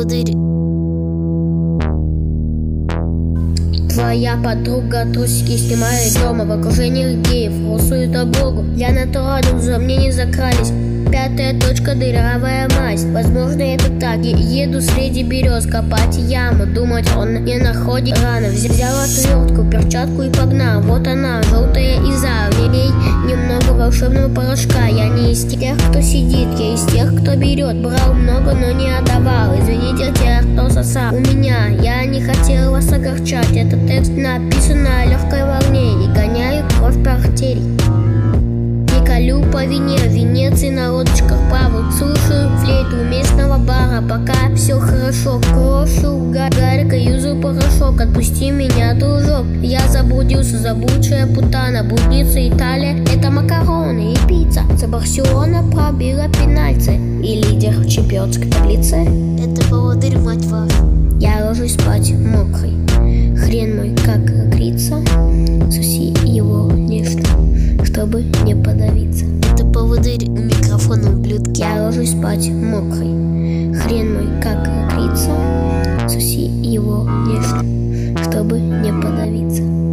поводырь. Твоя подруга трусики снимает дома в окружении геев, голосует о Богу. Я на то радужа, мне не закрались. Пятая точка, дырявая масть. Возможно, это так. Еду среди берез, копать яму. Думать он не находит рано. Взяла отвертку, перчатку и погнал. Вот она, желтая иза. В ней немного волшебного порошка. Я не из тех, кто сидит, я из тех, кто берет. Брал много, но не отдавал. Извините тех, кто сосал у меня. Я не хотел вас огорчать. Этот текст написан на легкой волне и гоняю кровь по артерий. Колю по вине, в Венеции на лодочках плаваю. Слушаю флейту местного бара, пока все хорошо. Крошу гарика, юзаю порошок. Отпусти меня, дружок. Я заблудился, заблудшая путана. Блудница Италия, это макароны и пицца. За Барселона пробила пенальти и лидер в чемпионской таблице. Это поводырь, мать вашу. Я ложусь спать мокрый. Хрен мой, как грится. Суси его нежно, чтобы не подавиться. Это поводырь, у микрофона, ублюдки. Я ложусь спать мокрый. Хрен мой, как грится. Суси его нежно, чтобы не подавиться.